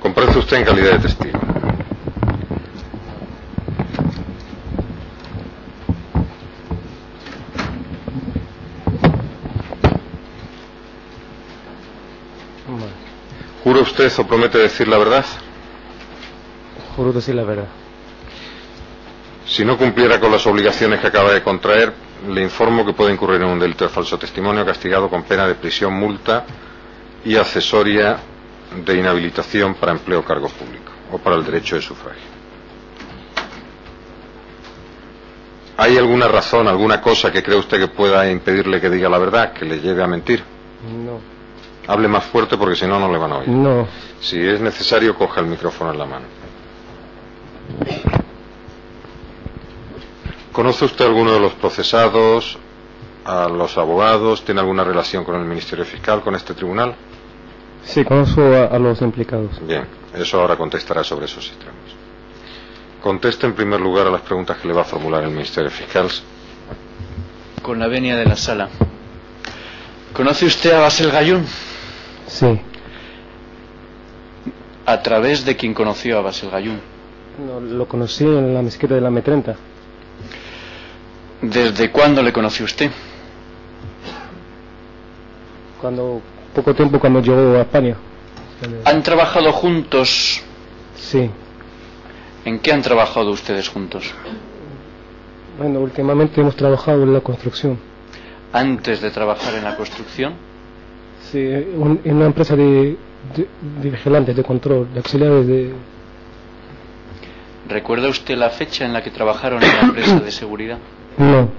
Comparece usted en calidad de testigo. ¿Jura usted o promete decir la verdad? Juro decir la verdad. Si no cumpliera con las obligaciones que acaba de contraer, le informo que puede incurrir en un delito de falso testimonio castigado con pena de prisión, multa y accesoria de inhabilitación para empleo o cargo público o para el derecho de sufragio. ¿Hay alguna razón, alguna cosa que cree usted que pueda impedirle que diga la verdad, que le lleve a mentir? No. Hable más fuerte porque si no, no le van a oír. No. Si es necesario, coja el micrófono en la mano. ¿Conoce usted a alguno de los procesados, a los abogados? ¿Tiene alguna relación con el Ministerio Fiscal, con este tribunal? Sí, conozco a los implicados. Bien, eso ahora contestará sobre esos extremos. Conteste en primer lugar a las preguntas que le va a formular el Ministerio Fiscal. Con la venia de la sala. ¿Conoce usted a Basel Gayún? Sí. ¿A través de quién conoció a Basel Gayún? No, lo conocí en la mezquita de la M30. ¿Desde cuándo le conoció usted? Poco tiempo cuando llegó a España. ¿Han trabajado juntos? Sí. ¿En qué han trabajado ustedes juntos? Bueno, últimamente hemos trabajado en la construcción. ¿Antes de trabajar en la construcción? Sí, en una empresa de vigilantes, de control, de auxiliares de... ¿Recuerda usted la fecha en la que trabajaron en la empresa de seguridad? No.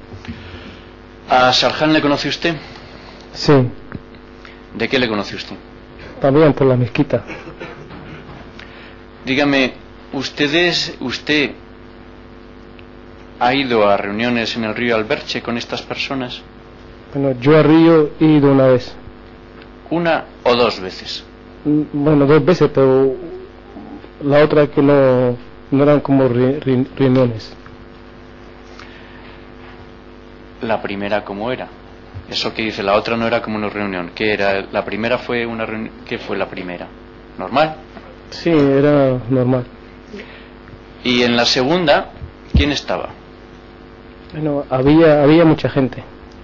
¿A Sarjan le conoce usted? Sí. ¿De qué le conoce usted? También por la mezquita. Dígame, ¿usted ha ido a reuniones en el río Alberche con estas personas? Bueno, yo a Río he ido una vez. ¿Una o dos veces? Bueno, 2 veces, pero la otra que no eran como reuniones. La primera, ¿cómo era? Eso que dice, la otra no era como una reunión. ¿Qué era? La primera fue una reunión. ¿Qué fue la primera? ¿Normal? Sí, era normal. ¿Y en la segunda, quién estaba? Bueno, había mucha gente.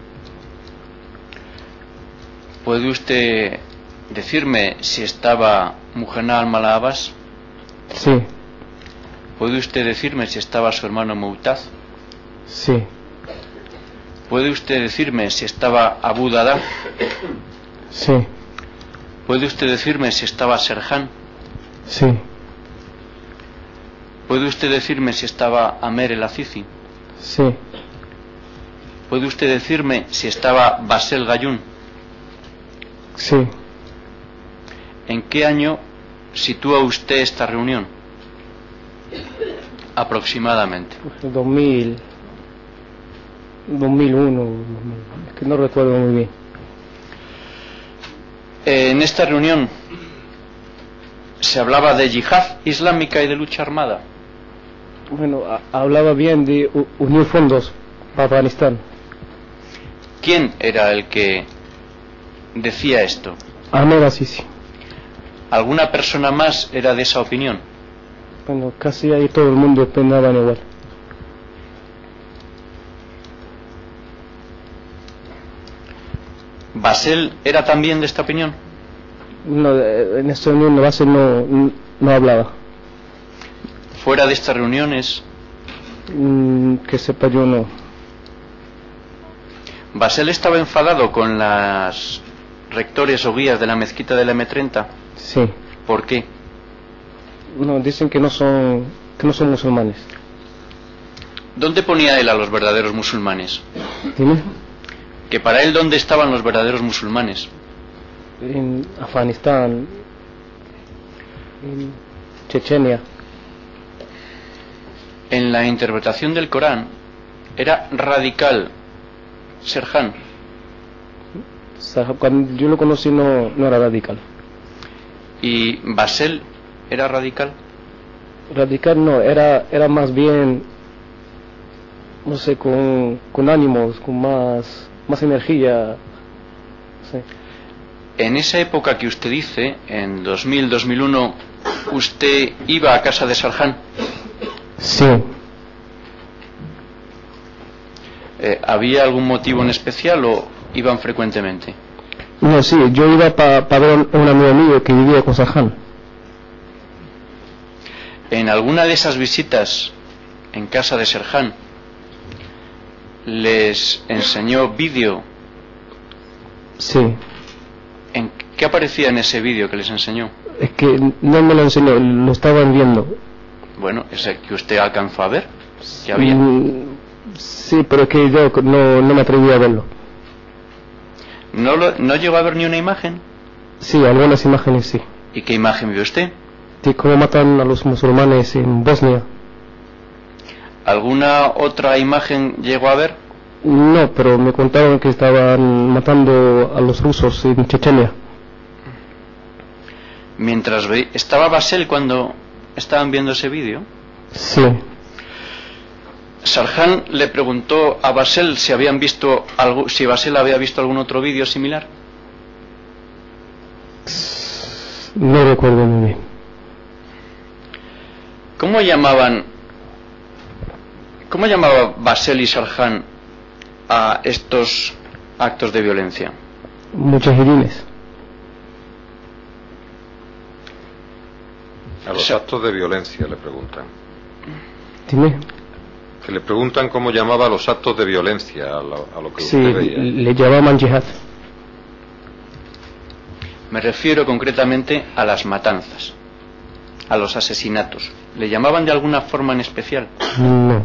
¿Puede usted decirme si estaba Mujena Al-Malabas? Sí. ¿Puede usted decirme si estaba su hermano Moutaz? Sí. ¿Puede usted decirme si estaba Abu Dada? Sí. ¿Puede usted decirme si estaba Serhan? Sí. ¿Puede usted decirme si estaba Amer el Azizi? Sí. ¿Puede usted decirme si estaba Basel Gayún? Sí. ¿En qué año sitúa usted esta reunión? Aproximadamente. 2001, es que no recuerdo muy bien. En esta reunión se hablaba de yihad islámica y de lucha armada. Bueno, hablaba bien de unir fondos para Afganistán. ¿Quién era el que decía esto? Ahmed Azizi. ¿Alguna persona más era de esa opinión? Bueno, casi ahí todo el mundo opinaba igual. ¿Basel era también de esta opinión? No, en esta reunión Basel no hablaba. ¿Fuera de estas reuniones? Que sepa yo, no. ¿Basel estaba enfadado con las rectores o guías de la mezquita de la M30? Sí. ¿Por qué? No, dicen que no son musulmanes. ¿Dónde ponía él a los verdaderos musulmanes? ¿Dime? Que para él, ¿dónde estaban los verdaderos musulmanes? En Afganistán, en Chechenia. En la interpretación del Corán era radical Serhan. Cuando yo lo conocí no era radical. ¿Y Basel era radical? Radical no, era más bien, no sé, con ánimos, con más energía. Sí. En esa época que usted dice, en 2000-2001, ¿usted iba a casa de Sarhan? Sí. ¿Había algún motivo en especial o iban frecuentemente? No, sí, yo iba para ver a un amigo mío que vivía con Sarhan. En alguna de esas visitas en casa de Sarhan, ¿les enseñó vídeo? Sí. ¿En qué aparecía en ese vídeo que les enseñó? Es que no me lo enseñó, lo estaban viendo. Bueno, ese que usted alcanzó a ver. ¿Qué había? Sí, pero es que yo no me atreví a verlo. ¿No llegó a ver ni una imagen? Sí, algunas imágenes sí. ¿Y qué imagen vio usted? Sí, cómo matan a los musulmanes en Bosnia. ¿Alguna otra imagen llegó a ver? No, pero me contaron que estaban matando a los rusos en Chechenia. Mientras ¿estaba Basel cuando estaban viendo ese vídeo? Sí. Sarhan le preguntó a Basel si si Basel había visto algún otro vídeo similar. No recuerdo muy bien. ¿Cómo llamaba Basel y Sarhan a estos actos de violencia? Mujahidines. A los actos de violencia le preguntan. Dime. Que le preguntan cómo llamaba los actos de violencia a lo que Sí, usted veía. le llamaban yihad. Me refiero concretamente a las matanzas, a los asesinatos. ¿Le llamaban de alguna forma en especial? No.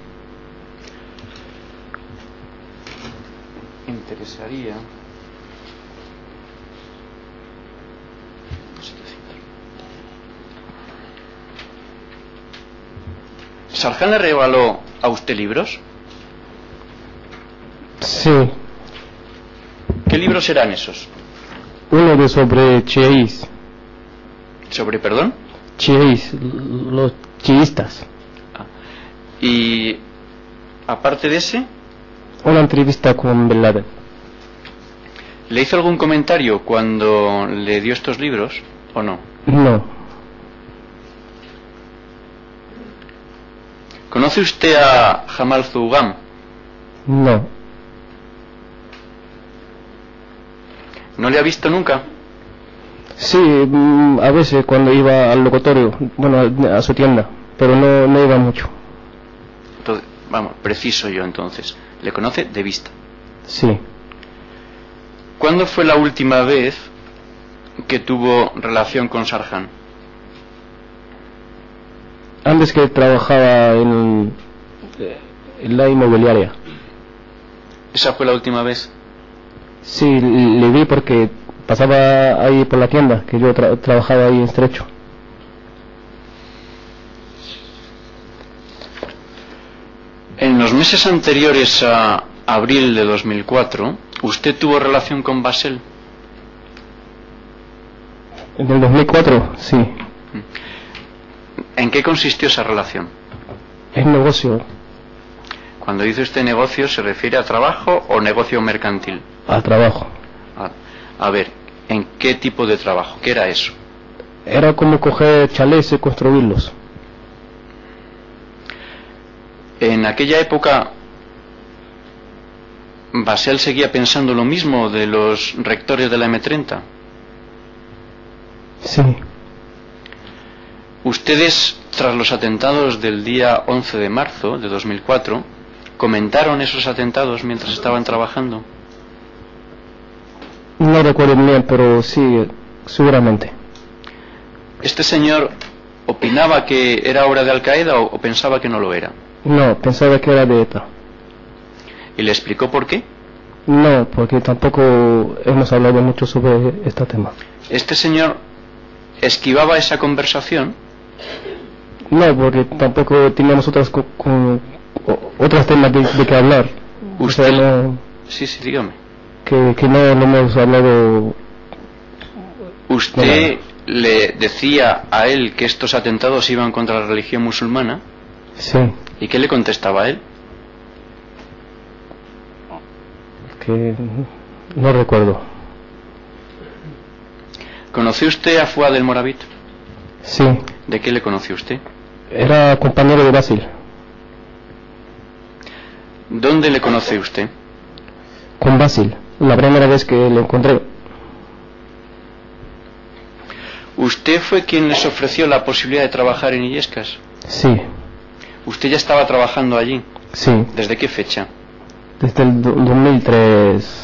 Interesaría. ¿Sarhan le regaló a usted libros? Sí. ¿Qué libros eran esos? Uno de sobre chiíes. ¿Sobre, perdón? Chiíes, los chiistas. Y aparte de ese, Una entrevista con Bin Laden. ¿le hizo algún comentario cuando le dio estos libros o no? No. ¿Conoce usted a Jamal Zougam? No. ¿No le ha visto nunca? Sí, a veces cuando iba al locutorio, bueno, a su tienda, pero no iba mucho. Entonces, vamos, preciso yo entonces. ¿Le conoce de vista? Sí. ¿Cuándo fue la última vez que tuvo relación con Sarhan? Antes que trabajaba en la inmobiliaria. ¿Esa fue la última vez? Sí, le vi porque pasaba ahí por la tienda, que yo trabajaba ahí en Estrecho. En los meses anteriores a abril de 2004, ¿usted tuvo relación con Basel? En el 2004, sí. ¿En qué consistió esa relación? Es negocio. Cuando dice usted negocio, ¿se refiere a trabajo o negocio mercantil? Al trabajo. A ver, ¿en qué tipo de trabajo? ¿Qué era eso? Era como coger chalés y construirlos. En aquella época, ¿Basel seguía pensando lo mismo de los rectores de la M30? Sí. Ustedes, tras los atentados del día 11 de marzo de 2004, ¿comentaron esos atentados mientras estaban trabajando? No recuerdo bien, pero sí, seguramente. ¿Este señor opinaba que era obra de Al Qaeda o pensaba que no lo era? No, pensaba que era de ETA. ¿Y le explicó por qué? No, porque tampoco hemos hablado mucho sobre este tema. ¿Este señor esquivaba esa conversación? No, porque tampoco teníamos otros temas de que hablar. ¿Usted? O sea, no, Sí, dígame. que no hemos hablado. ¿Usted le decía a él que estos atentados iban contra la religión musulmana? Sí. ¿Y qué le contestaba a él? Que no recuerdo. ¿Conoció usted a Fuad del Moravit? Sí, ¿De qué le conoció usted? era compañero de Basil. ¿Dónde le conoce usted? Con Basil, la primera vez que le encontré. ¿Usted fue quien les ofreció la posibilidad de trabajar en Illescas? Sí, ¿Usted ya estaba trabajando allí? sí, ¿Desde qué fecha? desde el 2003.